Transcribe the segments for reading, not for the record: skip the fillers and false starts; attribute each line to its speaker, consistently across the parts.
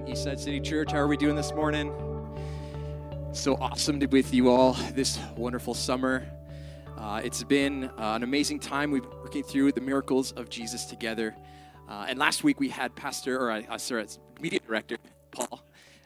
Speaker 1: Eastside City Church. How are we doing this morning? So awesome to be with you all this wonderful summer. It's been an amazing time. We've been working through the miracles of Jesus together. And last week we had media director Paul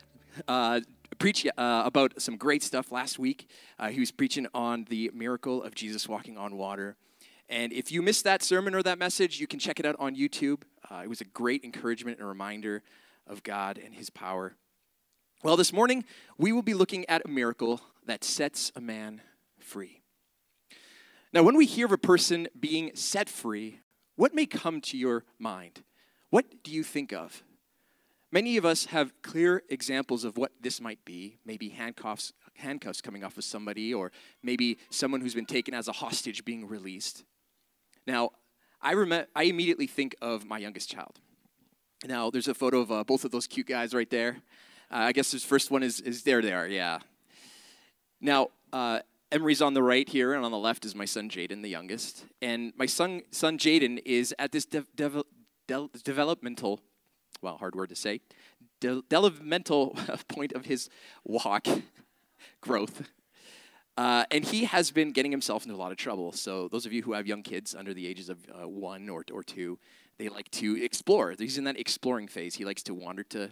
Speaker 1: preach about some great stuff last week. He was preaching on the miracle of Jesus walking on water. And if you missed that sermon or that message, you can check it out on YouTube. It was a great encouragement and a reminder of God and his power. Well, this morning, we will be looking at a miracle that sets a man free. Now, when we hear of a person being set free, what may come to your mind? What do you think of? Many of us have clear examples of what this might be. Maybe handcuffs coming off of somebody, or maybe someone who's been taken as a hostage being released. Now, I immediately think of my youngest child. Now, there's a photo of both of those cute guys right there. I guess this first one is there they are, yeah. Now, Emery's on the right here, and on the left is my son Jaden, the youngest. And my son Jaden is at this developmental, well, hard word to say, developmental point of his walk, growth. And he has been getting himself into a lot of trouble. So those of you who have young kids under the ages of 1 or 2, they like to explore. He's in that exploring phase. He likes to wander to,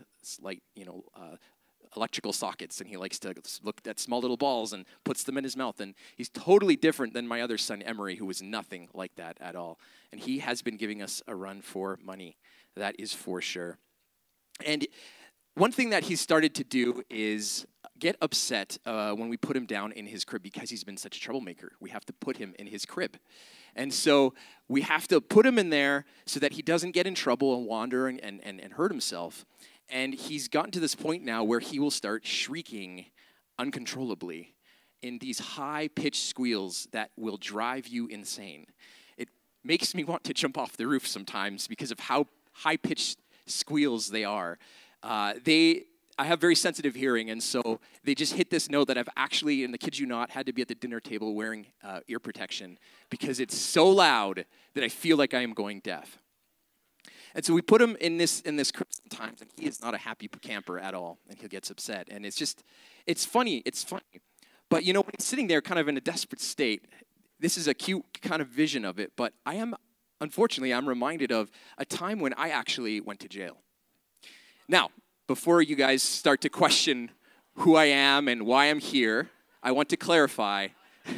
Speaker 1: electrical sockets, and he likes to look at small little balls and puts them in his mouth. And he's totally different than my other son, Emery, who was nothing like that at all. And he has been giving us a run for money. That is for sure. And one thing that he's started to do is get upset when we put him down in his crib because he's been such a troublemaker. We have to put him in his crib. And so we have to put him in there so that he doesn't get in trouble and wander and hurt himself. And he's gotten to this point now where he will start shrieking uncontrollably in these high-pitched squeals that will drive you insane. It makes me want to jump off the roof sometimes because of how high-pitched squeals they are. I have very sensitive hearing, and so they just hit this note that I've actually, and the kid you not, had to be at the dinner table wearing ear protection because it's so loud that I feel like I am going deaf. And so we put him in this crib sometimes, and he is not a happy camper at all, and he gets upset. And it's funny. But, when he's sitting there kind of in a desperate state, this is a cute kind of vision of it, but unfortunately, I'm reminded of a time when I actually went to jail. Now, before you guys start to question who I am and why I'm here, I want to clarify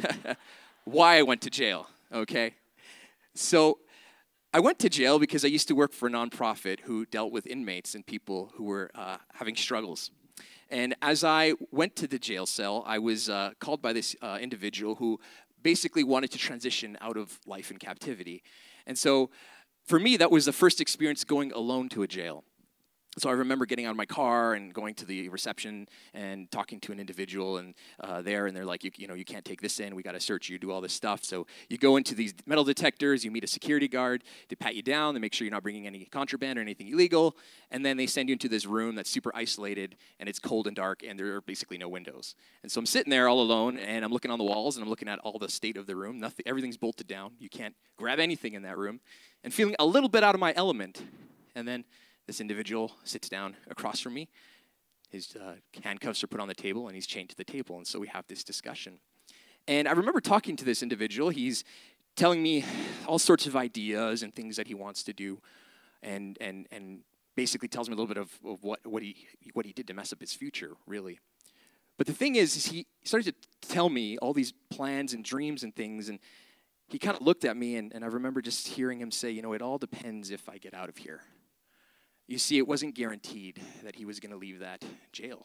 Speaker 1: why I went to jail, okay? So I went to jail because I used to work for a nonprofit who dealt with inmates and people who were having struggles. And as I went to the jail cell, I was called by this individual who basically wanted to transition out of life in captivity. And so for me, that was the first experience going alone to a jail. So I remember getting out of my car and going to the reception and talking to an individual and they're like, you can't take this in. We got to search you, do all this stuff. So you go into these metal detectors. You meet a security guard. They pat you down. They make sure you're not bringing any contraband or anything illegal. And then they send you into this room that's super isolated, and it's cold and dark, and there are basically no windows. And so I'm sitting there all alone, and I'm looking on the walls, and I'm looking at all the state of the room. Everything's bolted down. You can't grab anything in that room. And feeling a little bit out of my element. And then this individual sits down across from me. His handcuffs are put on the table, and he's chained to the table. And so we have this discussion. And I remember talking to this individual. He's telling me all sorts of ideas and things that he wants to do, and basically tells me a little bit of what he did to mess up his future, really. But the thing is he started to tell me all these plans and dreams and things, and he kind of looked at me, and I remember just hearing him say, it all depends if I get out of here. You see, it wasn't guaranteed that he was going to leave that jail.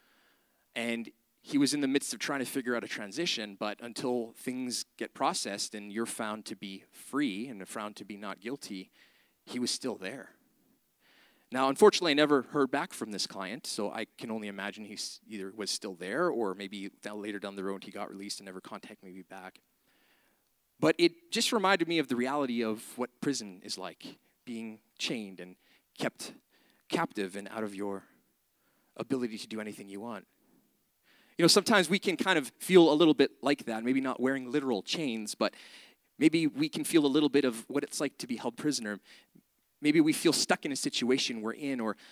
Speaker 1: And he was in the midst of trying to figure out a transition, but until things get processed and you're found to be free and found to be not guilty, he was still there. Now, unfortunately, I never heard back from this client, so I can only imagine he either was still there or maybe later down the road he got released and never contacted me back. But it just reminded me of the reality of what prison is like, being chained and kept captive and out of your ability to do anything you want. Sometimes we can kind of feel a little bit like that, maybe not wearing literal chains, but maybe we can feel a little bit of what it's like to be held prisoner. Maybe we feel stuck in a situation we're in, or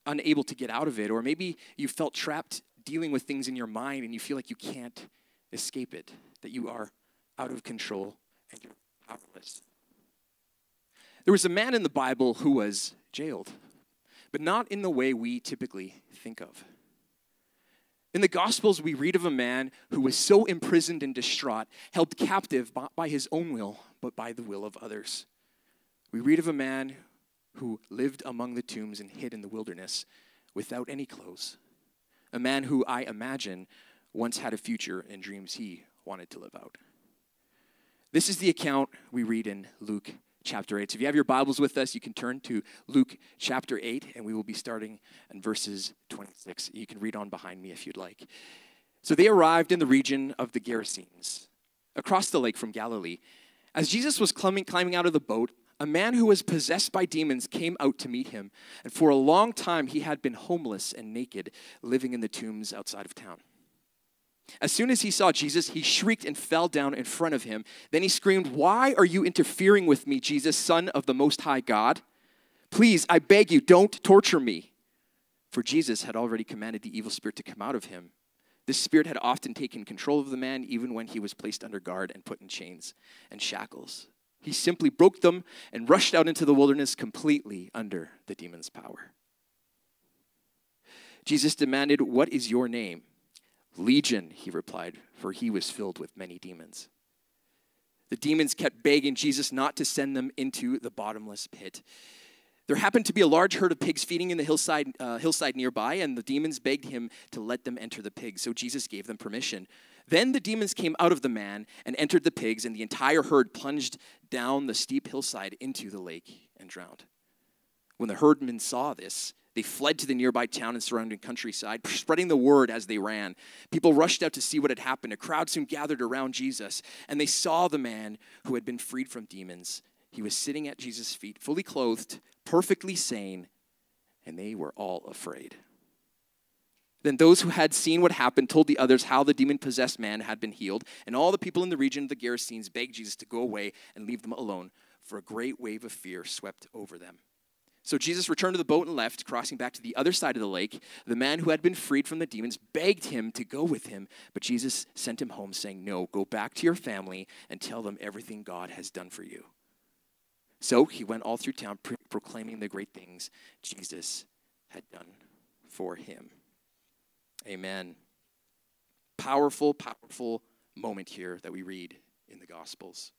Speaker 1: unable to get out of it, or maybe you felt trapped dealing with things in your mind and you feel like you can't escape it, that you are out of control and you're powerless. There was a man in the Bible who was jailed, but not in the way we typically think of. In the Gospels, we read of a man who was so imprisoned and distraught, held captive not by his own will, but by the will of others. We read of a man who lived among the tombs and hid in the wilderness without any clothes. A man who, I imagine, once had a future and dreams he wanted to live out. This is the account we read in Luke chapter 8. So if you have your Bibles with us, you can turn to Luke chapter 8, and we will be starting in verses 26. You can read on behind me if you'd like. So they arrived in the region of the Gerasenes, across the lake from Galilee. As Jesus was climbing out of the boat, a man who was possessed by demons came out to meet him, and for a long time he had been homeless and naked, living in the tombs outside of town. As soon as he saw Jesus, he shrieked and fell down in front of him. Then he screamed, "Why are you interfering with me, Jesus, Son of the Most High God? Please, I beg you, don't torture me." For Jesus had already commanded the evil spirit to come out of him. This spirit had often taken control of the man, even when he was placed under guard and put in chains and shackles. He simply broke them and rushed out into the wilderness completely under the demon's power. Jesus demanded, "What is your name?" "Legion," he replied, for he was filled with many demons. The demons kept begging Jesus not to send them into the bottomless pit. There happened to be a large herd of pigs feeding in the hillside nearby, and the demons begged him to let them enter the pigs, so Jesus gave them permission. Then the demons came out of the man and entered the pigs, and the entire herd plunged down the steep hillside into the lake and drowned. When the herdmen saw this, they fled to the nearby town and surrounding countryside, spreading the word as they ran. People rushed out to see what had happened. A crowd soon gathered around Jesus, and they saw the man who had been freed from demons. He was sitting at Jesus' feet, fully clothed, perfectly sane, and they were all afraid. Then those who had seen what happened told the others how the demon-possessed man had been healed, and all the people in the region of the Gerasenes begged Jesus to go away and leave them alone, for a great wave of fear swept over them. So Jesus returned to the boat and left, crossing back to the other side of the lake. The man who had been freed from the demons begged him to go with him, but Jesus sent him home, saying, "No, go back to your family and tell them everything God has done for you." So he went all through town proclaiming the great things Jesus had done for him. Amen. Powerful, powerful moment here that we read in the Gospels.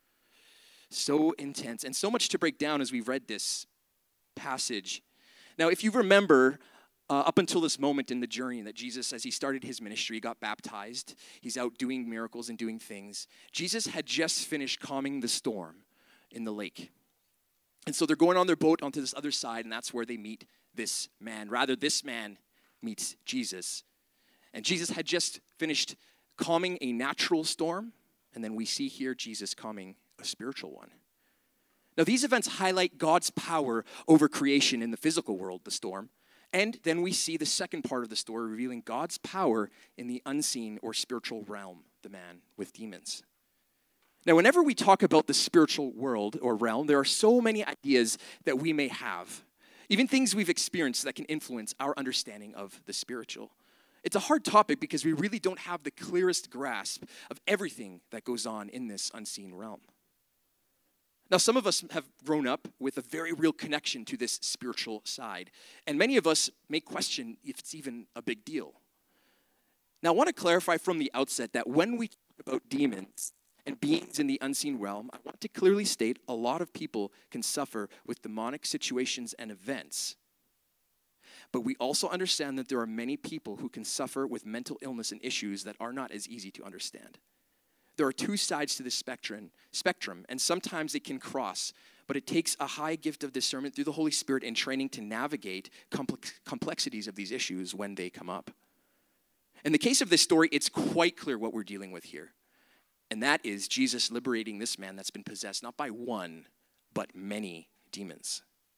Speaker 1: So intense and so much to break down as we read this passage. Now, if you remember, up until this moment in the journey that Jesus, as he started his ministry, got baptized. He's out doing miracles and doing things. Jesus had just finished calming the storm in the lake. And so they're going on their boat onto this other side, and that's where they meet this man. Rather, this man meets Jesus. And Jesus had just finished calming a natural storm, and then we see here Jesus calming a spiritual one. Now, these events highlight God's power over creation in the physical world, the storm. And then we see the second part of the story revealing God's power in the unseen or spiritual realm, the man with demons. Now, whenever we talk about the spiritual world or realm, there are so many ideas that we may have, even things we've experienced that can influence our understanding of the spiritual. It's a hard topic because we really don't have the clearest grasp of everything that goes on in this unseen realm. Now, some of us have grown up with a very real connection to this spiritual side, and many of us may question if it's even a big deal. Now, I want to clarify from the outset that when we talk about demons and beings in the unseen realm, I want to clearly state a lot of people can suffer with demonic situations and events. But we also understand that there are many people who can suffer with mental illness and issues that are not as easy to understand. There are two sides to this spectrum, and sometimes they can cross, but it takes a high gift of discernment through the Holy Spirit and training to navigate complexities of these issues when they come up. In the case of this story, it's quite clear what we're dealing with here, and that is Jesus liberating this man that's been possessed not by one, but many demons.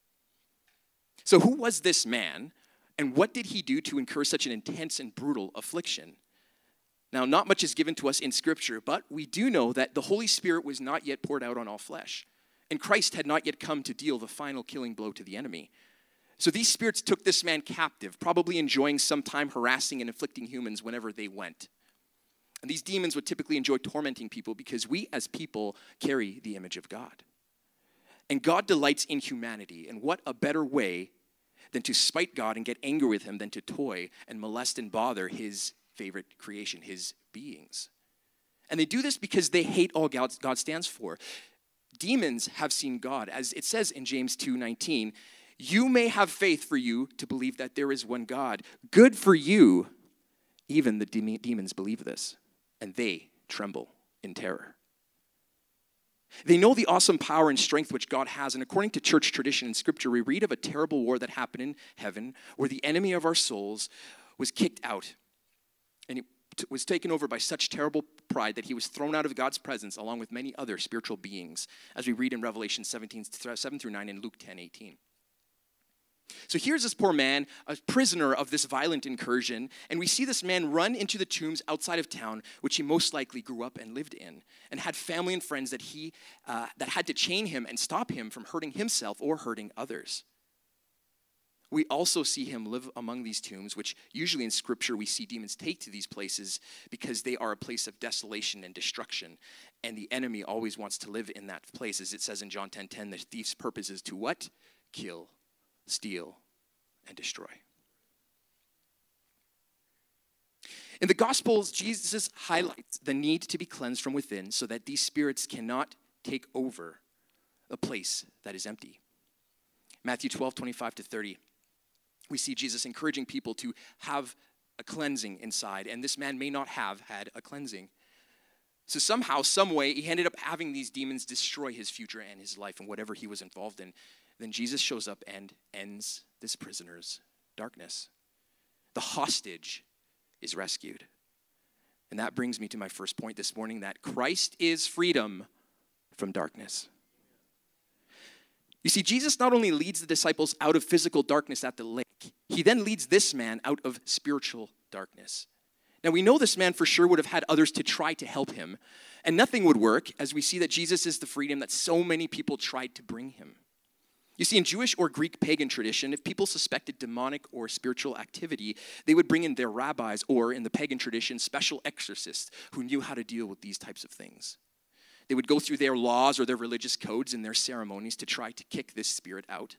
Speaker 1: So who was this man, and what did he do to incur such an intense and brutal affliction? Now, not much is given to us in Scripture, but we do know that the Holy Spirit was not yet poured out on all flesh, and Christ had not yet come to deal the final killing blow to the enemy. So these spirits took this man captive, probably enjoying some time harassing and afflicting humans whenever they went. And these demons would typically enjoy tormenting people because we as people carry the image of God. And God delights in humanity. And what a better way than to spite God and get angry with him than to toy and molest and bother his favorite creation, his beings. And they do this because they hate all God stands for. Demons have seen God. As it says in James 2:19, you may have faith for you to believe that there is one God. Good for you. Even the demons believe this, and they tremble in terror. They know the awesome power and strength which God has, and according to church tradition and scripture, we read of a terrible war that happened in heaven where the enemy of our souls was kicked out, and he was taken over by such terrible pride that he was thrown out of God's presence along with many other spiritual beings, as we read in Revelation 7-9 and Luke 10:18. So here's this poor man, a prisoner of this violent incursion, and we see this man run into the tombs outside of town, which he most likely grew up and lived in, and had family and friends that that had to chain him and stop him from hurting himself or hurting others. We also see him live among these tombs, which usually in Scripture we see demons take to these places because they are a place of desolation and destruction, and the enemy always wants to live in that place. As it says in John 10:10, the thief's purpose is to what? Kill, steal, and destroy. In the Gospels, Jesus highlights the need to be cleansed from within so that these spirits cannot take over a place that is empty. Matthew 12:25-30, we see Jesus encouraging people to have a cleansing inside, and this man may not have had a cleansing. So somehow, some way, he ended up having these demons destroy his future and his life and whatever he was involved in. Then Jesus shows up and ends this prisoner's darkness. The hostage is rescued. And that brings me to my first point this morning, that Christ is freedom from darkness. You see, Jesus not only leads the disciples out of physical darkness at the lake, he then leads this man out of spiritual darkness. Now, we know this man for sure would have had others to try to help him, and nothing would work, as we see that Jesus is the freedom that so many people tried to bring him. You see, in Jewish or Greek pagan tradition, if people suspected demonic or spiritual activity, they would bring in their rabbis, or in the pagan tradition, special exorcists who knew how to deal with these types of things. They would go through their laws or their religious codes and their ceremonies to try to kick this spirit out.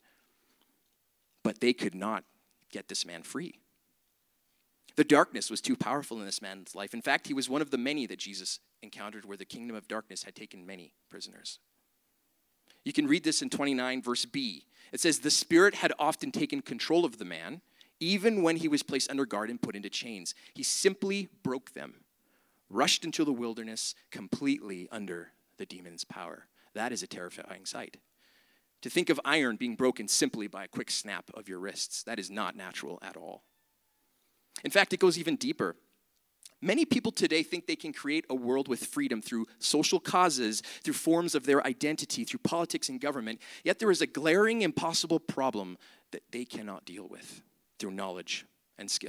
Speaker 1: But they could not get this man free. The darkness was too powerful in this man's life. In fact, he was one of the many that Jesus encountered where the kingdom of darkness had taken many prisoners. You can read this in 29 verse B. It says, the spirit had often taken control of the man, even when he was placed under guard and put into chains. He simply broke them, rushed into the wilderness completely under the demon's power. That is a terrifying sight. To think of iron being broken simply by a quick snap of your wrists, that is not natural at all. In fact, it goes even deeper. Many people today think they can create a world with freedom through social causes, through forms of their identity, through politics and government, yet there is a glaring, impossible problem that they cannot deal with through knowledge and skill.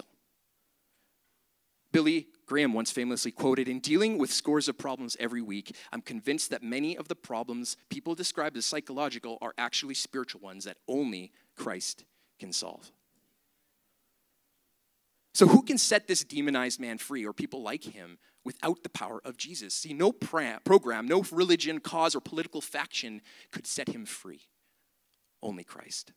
Speaker 1: Billy Graham once famously quoted, in dealing with scores of problems every week, I'm convinced that many of the problems people describe as psychological are actually spiritual ones that only Christ can solve. So who can set this demonized man free, or people like him, without the power of Jesus? See, no program, no religion, cause, or political faction could set him free. Only Christ.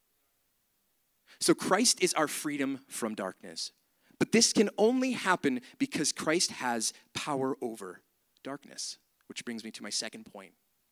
Speaker 1: So Christ is our freedom from darkness. But this can only happen because Christ has power over darkness, which brings me to my second point.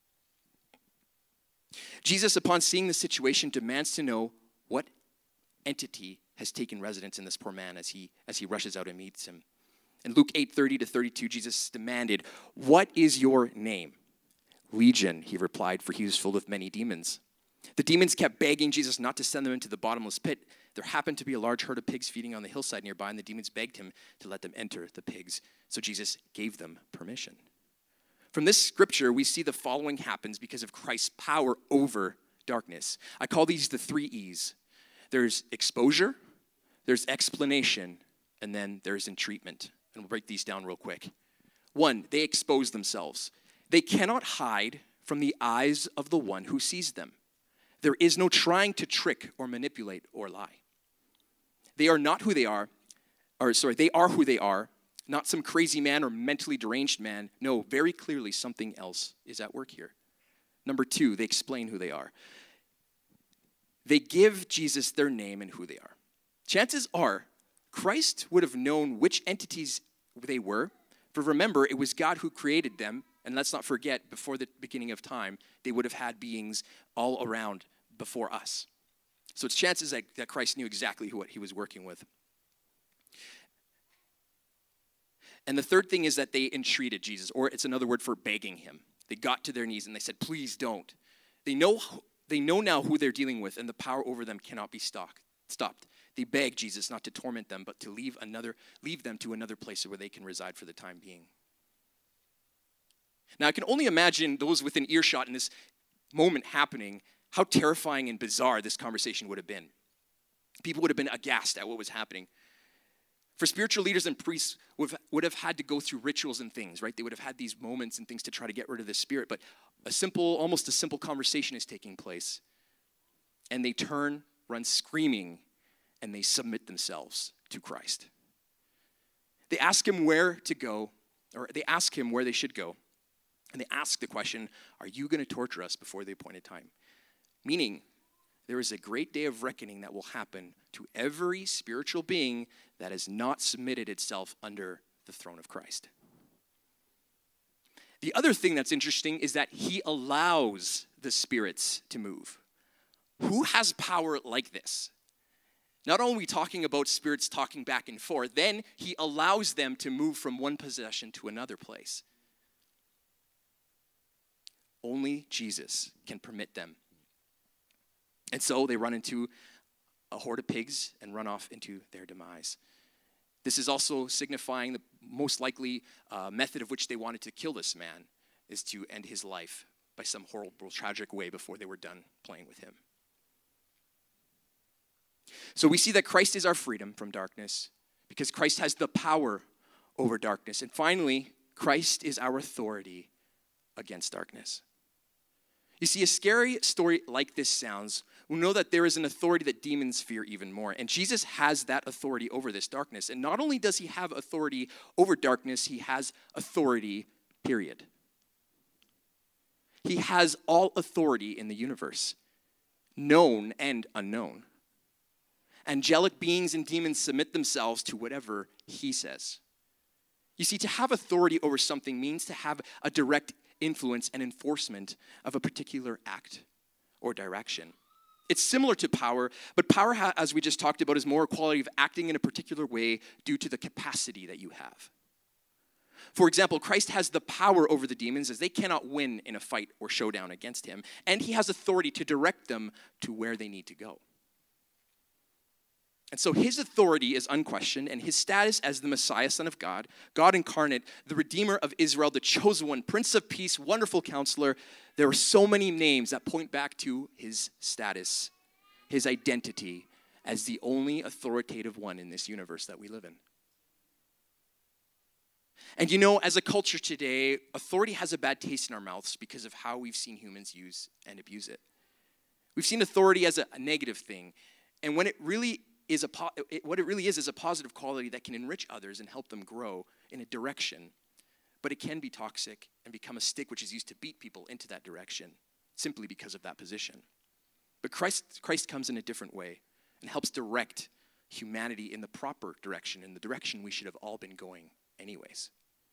Speaker 1: Jesus, upon seeing the situation, demands to know what entity has taken residence in this poor man as he rushes out and meets him. In Luke 8:30-32, Jesus demanded, what is your name? Legion, he replied, for he was full of many demons. The demons kept begging Jesus not to send them into the bottomless pit. There happened to be a large herd of pigs feeding on the hillside nearby, and the demons begged him to let them enter the pigs. So Jesus gave them permission. From this scripture, we see the following happens because of Christ's power over darkness. I call these the 3 E's. There's exposure, there's explanation, and then there's entreatment. And we'll break these down real quick. 1, they expose themselves. They cannot hide from the eyes of the one who sees them. There is no trying to trick or manipulate or lie. They are not who they are, they are who they are, not some crazy man or mentally deranged man. No, very clearly something else is at work here. Number 2, they explain who they are. They give Jesus their name and who they are. Chances are, Christ would have known which entities they were. For remember, it was God who created them. And let's not forget, before the beginning of time, they would have had beings all around before us. So it's chances that Christ knew exactly what he was working with. And the third thing is that they entreated Jesus, or it's another word for begging him. They got to their knees and they said, please don't. They know now who they're dealing with, and the power over them cannot be stopped. They beg Jesus not to torment them, but to leave them to another place where they can reside for the time being. Now, I can only imagine those within earshot in this moment happening, how terrifying and bizarre this conversation would have been. People would have been aghast at what was happening. For spiritual leaders and priests would have had to go through rituals and things, right? They would have had these moments and things to try to get rid of this spirit. But almost a simple conversation is taking place. And they run screaming, and they submit themselves to Christ. They ask him where to go, or they ask him where they should go. And they ask the question, are you going to torture us before the appointed time? Meaning, there is a great day of reckoning that will happen to every spiritual being that has not submitted itself under the throne of Christ. The other thing that's interesting is that he allows the spirits to move. Who has power like this? Not only are we talking about spirits talking back and forth, then he allows them to move from one possession to another place. Only Jesus can permit them. And so they run into a horde of pigs and run off into their demise. This is also signifying the most likely method of which they wanted to kill this man is to end his life by some horrible, tragic way before they were done playing with him. So we see that Christ is our freedom from darkness because Christ has the power over darkness. And finally, Christ is our authority against darkness. You see, a scary story like this sounds, we know that there is an authority that demons fear even more. And Jesus has that authority over this darkness. And not only does he have authority over darkness, he has authority, period. He has all authority in the universe, known and unknown. Angelic beings and demons submit themselves to whatever he says. You see, to have authority over something means to have a direct influence and enforcement of a particular act or direction. It's similar to power, but power, as we just talked about, is more a quality of acting in a particular way due to the capacity that you have. For example, Christ has the power over the demons as they cannot win in a fight or showdown against him, and he has authority to direct them to where they need to go. And so his authority is unquestioned, and his status as the Messiah, Son of God, God incarnate, the Redeemer of Israel, the chosen one, Prince of Peace, Wonderful Counselor. There are so many names that point back to his status, his identity as the only authoritative one in this universe that we live in. And you know, as a culture today, authority has a bad taste in our mouths because of how we've seen humans use and abuse it. We've seen authority as a negative thing, and when it really is what it really is a positive quality that can enrich others and help them grow in a direction. But it can be toxic and become a stick which is used to beat people into that direction simply because of that position. But Christ comes in a different way and helps direct humanity in the proper direction, in the direction we should have all been going anyways.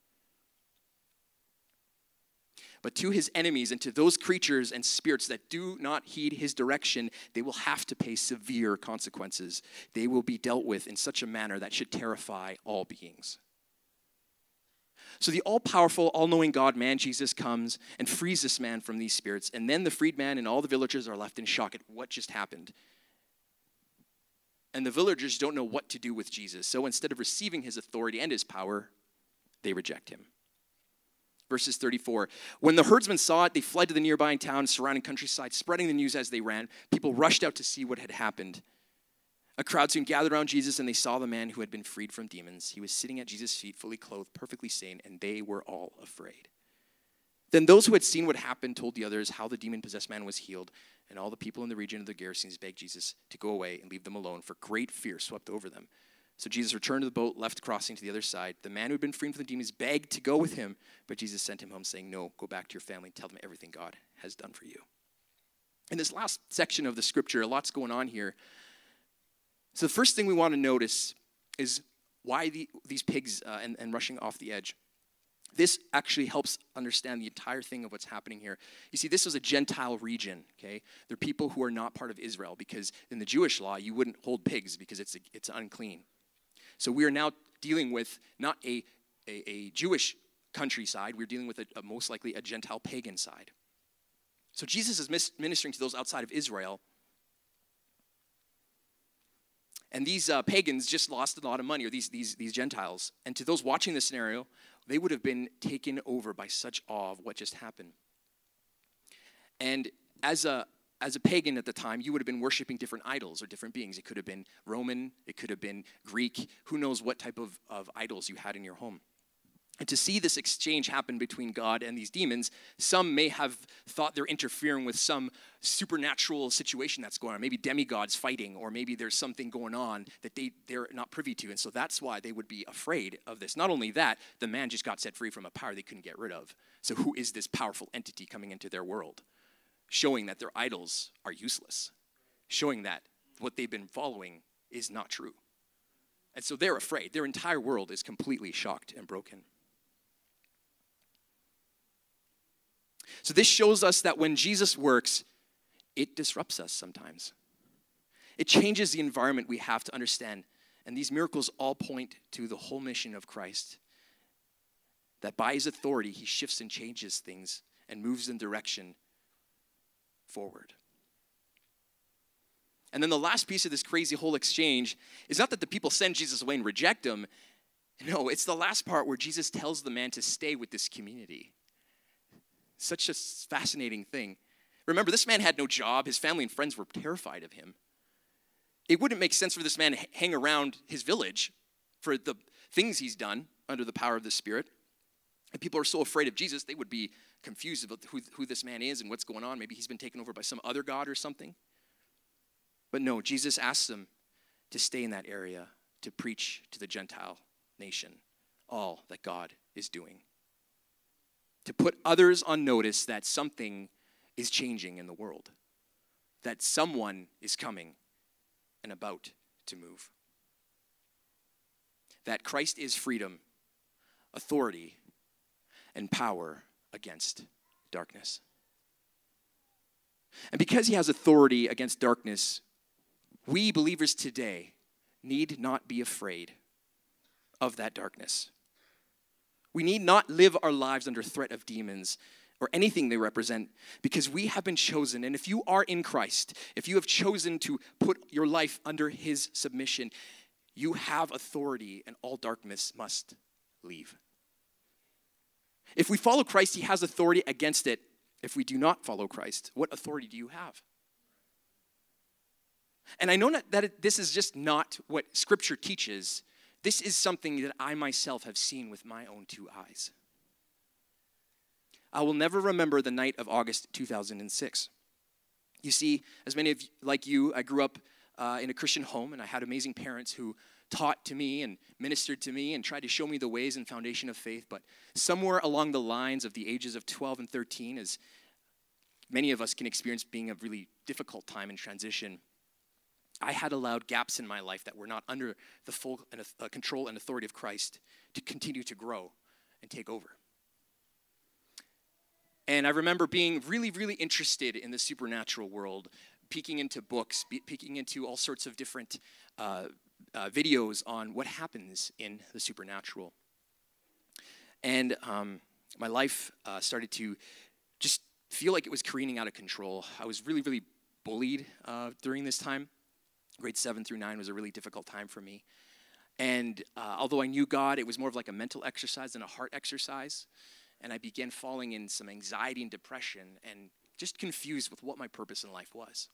Speaker 1: But to his enemies and to those creatures and spirits that do not heed his direction, they will have to pay severe consequences. They will be dealt with in such a manner that should terrify all beings. So the all-powerful, all-knowing God, man Jesus, comes and frees this man from these spirits. And then the freed man and all the villagers are left in shock at what just happened. And the villagers don't know what to do with Jesus. So instead of receiving his authority and his power, they reject him. Verses 34, when the herdsmen saw it, they fled to the nearby town and surrounding countryside, spreading the news as they ran. People rushed out to see what had happened. A crowd soon gathered around Jesus, and they saw the man who had been freed from demons. He was sitting at Jesus' feet, fully clothed, perfectly sane, and they were all afraid. Then those who had seen what happened told the others how the demon-possessed man was healed, and all the people in the region of the Gerasenes begged Jesus to go away and leave them alone, for great fear swept over them. So Jesus returned to the boat, left crossing to the other side. The man who had been freed from the demons begged to go with him, but Jesus sent him home, saying, "No, go back to your family and tell them everything God has done for you." In this last section of the scripture, a lot's going on here. So the first thing we want to notice is why these pigs and rushing off the edge. This actually helps understand the entire thing of what's happening here. You see, this was a Gentile region, okay? They're people who are not part of Israel, because in the Jewish law, you wouldn't hold pigs because it's unclean. So we are now dealing with not a Jewish countryside. We're dealing with most likely a Gentile pagan side. So Jesus is ministering to those outside of Israel. And these pagans just lost a lot of money, or these Gentiles. And to those watching this scenario, they would have been taken over by such awe of what just happened. And as a pagan at the time, you would have been worshiping different idols or different beings. It could have been Roman, it could have been Greek. Who knows what type of idols you had in your home. And to see this exchange happen between God and these demons, some may have thought they're interfering with some supernatural situation that's going on. Maybe demigods fighting, or maybe there's something going on that they're not privy to. And so that's why they would be afraid of this. Not only that, the man just got set free from a power they couldn't get rid of. So who is this powerful entity coming into their world? Showing that their idols are useless. Showing that what they've been following is not true. And so they're afraid. Their entire world is completely shocked and broken. So this shows us that when Jesus works, it disrupts us sometimes. It changes the environment we have to understand. And these miracles all point to the whole mission of Christ. That by his authority, he shifts and changes things and moves in direction forward. And then the last piece of this crazy whole exchange is not that the people send Jesus away and reject him. No, it's the last part where Jesus tells the man to stay with this community. Such a fascinating thing. Remember, this man had no job. His family and friends were terrified of him. It wouldn't make sense for this man to hang around his village for the things he's done under the power of the Spirit. And people are so afraid of Jesus, they would be confused about who this man is and what's going on. Maybe he's been taken over by some other god or something. But no, Jesus asks them to stay in that area, to preach to the Gentile nation all that God is doing. To put others on notice that something is changing in the world, that someone is coming and about to move. That Christ is freedom, authority, and power against darkness. And because he has authority against darkness, we believers today need not be afraid of that darkness. We need not live our lives under threat of demons or anything they represent, because we have been chosen. And if you are in Christ, if you have chosen to put your life under his submission, you have authority, and all darkness must leave. If we follow Christ, he has authority against it. If we do not follow Christ, what authority do you have? And I know that this is just not what Scripture teaches. This is something that I myself have seen with my own two eyes. I will never remember the night of August 2006. You see, as many of you, like you, I grew up in a Christian home, and I had amazing parents who taught to me and ministered to me and tried to show me the ways and foundation of faith. But somewhere along the lines of the ages of 12 and 13, as many of us can experience being a really difficult time in transition, I had allowed gaps in my life that were not under the full control and authority of Christ to continue to grow and take over. And I remember being really, really interested in the supernatural world, peeking into books, peeking into all sorts of different videos on what happens in the supernatural. And my life started to just feel like it was careening out of control. I was really, really bullied during this time. Grade 7 through 9 was a really difficult time for me. And although I knew God, it was more of like a mental exercise than a heart exercise. And I began falling in some anxiety and depression and just confused with what my purpose in life was.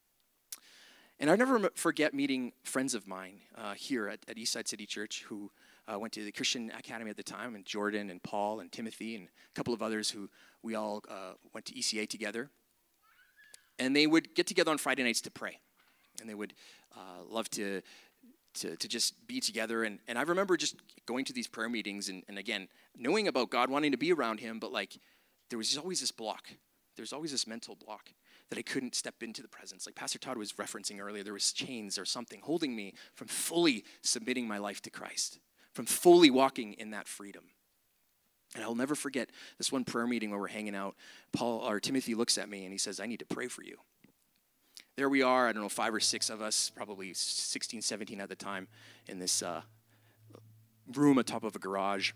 Speaker 1: And I never forget meeting friends of mine here at Eastside City Church who went to the Christian Academy at the time, and Jordan and Paul and Timothy and a couple of others who we all went to ECA together. And they would get together on Friday nights to pray. And they would love to just be together. And I remember just going to these prayer meetings and again, knowing about God, wanting to be around him, but like there was always this block. There's always this mental block that I couldn't step into the presence. Like Pastor Todd was referencing earlier, there was chains or something holding me from fully submitting my life to Christ, from fully walking in that freedom. And I'll never forget this one prayer meeting where we're hanging out. Timothy looks at me and he says, I need to pray for you. There we are, I don't know, 5 or 6 of us, probably 16, 17 at the time, in this room atop of a garage.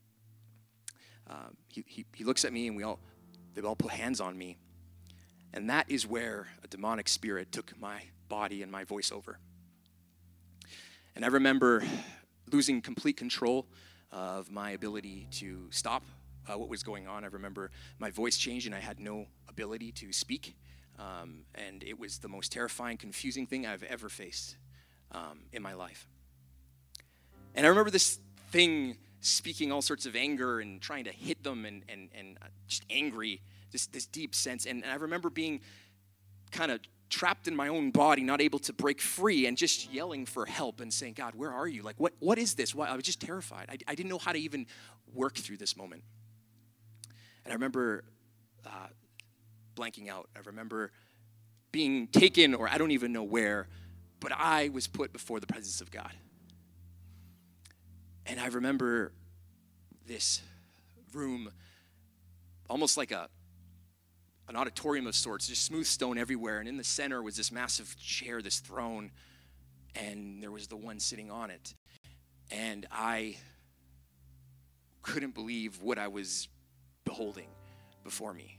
Speaker 1: He looks at me and they all put hands on me. And that is where a demonic spirit took my body and my voice over. And I remember losing complete control of my ability to stop what was going on. I remember my voice changed and I had no ability to speak. And it was the most terrifying, confusing thing I've ever faced in my life. And I remember this thing speaking all sorts of anger and trying to hit them and just angry, this deep sense. And I remember being kind of trapped in my own body, not able to break free, and just yelling for help and saying, God, where are you? Like, what is this? Why? I was just terrified. I didn't know how to even work through this moment. And I remember blanking out. I remember being taken, or I don't even know where, but I was put before the presence of God. And I remember this room, almost like an auditorium of sorts, just smooth stone everywhere. And in the center was this massive chair, this throne, and there was the one sitting on it. And I couldn't believe what I was beholding before me.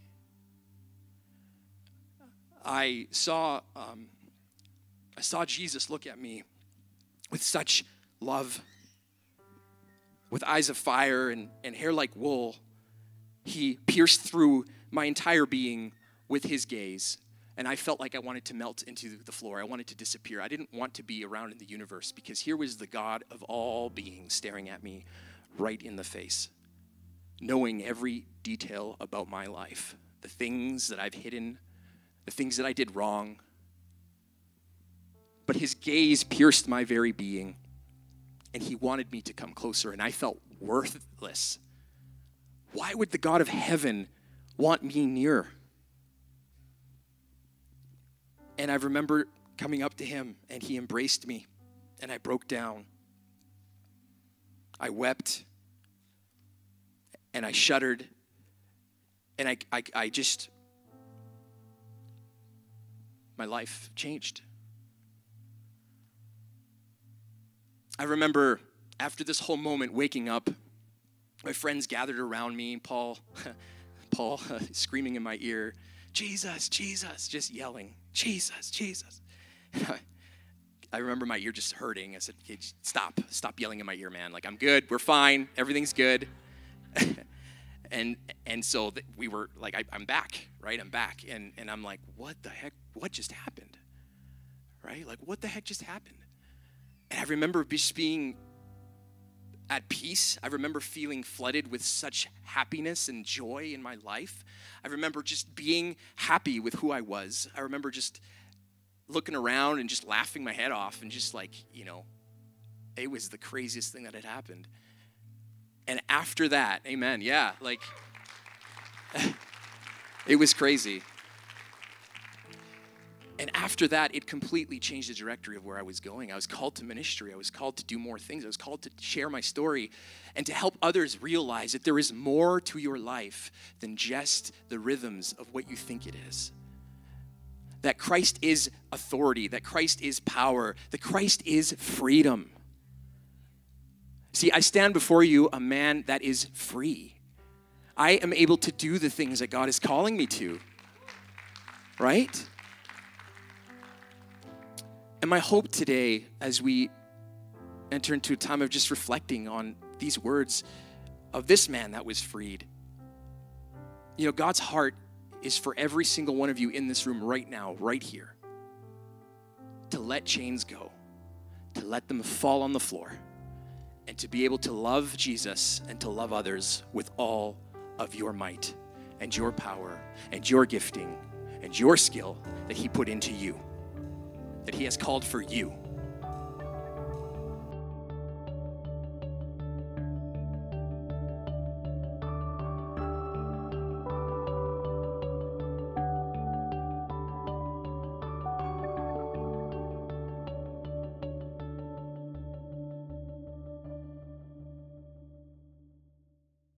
Speaker 1: I saw Jesus look at me with such love, with eyes of fire and hair like wool. He pierced through my entire being with his gaze, and I felt like I wanted to melt into the floor. I wanted to disappear. I didn't want to be around in the universe, because here was the God of all beings staring at me right in the face, knowing every detail about my life, the things that I've hidden, the things that I did wrong. But his gaze pierced my very being, and he wanted me to come closer, and I felt worthless. Why would the God of heaven want me near? And I remember coming up to him, and he embraced me, and I broke down. I wept, and I shuddered, and I just, my life changed. I remember after this whole moment waking up, my friends gathered around me, Paul screaming in my ear, Jesus, Jesus, just yelling, Jesus, Jesus. I remember my ear just hurting. I said, okay, stop yelling in my ear, man. Like, I'm good, we're fine, everything's good. and so we were like, I'm back, right? I'm back. And I'm like, what the heck? What just happened? Right? Like, what the heck just happened? And I remember just being at peace. I remember feeling flooded with such happiness and joy in my life. I remember just being happy with who I was. I remember just looking around and just laughing my head off and just like, it was the craziest thing that had happened. And after that, amen, yeah, like, it was crazy. And after that, it completely changed the trajectory of where I was going. I was called to ministry. I was called to do more things. I was called to share my story and to help others realize that there is more to your life than just the rhythms of what you think it is. That Christ is authority, that Christ is power, that Christ is freedom. See, I stand before you a man that is free. I am able to do the things that God is calling me to, right? And my hope today, as we enter into a time of just reflecting on these words of this man that was freed, God's heart is for every single one of you in this room right now, right here, to let chains go, to let them fall on the floor, and to be able to love Jesus and to love others with all of your might and your power and your gifting and your skill that he put into you, that he has called for you.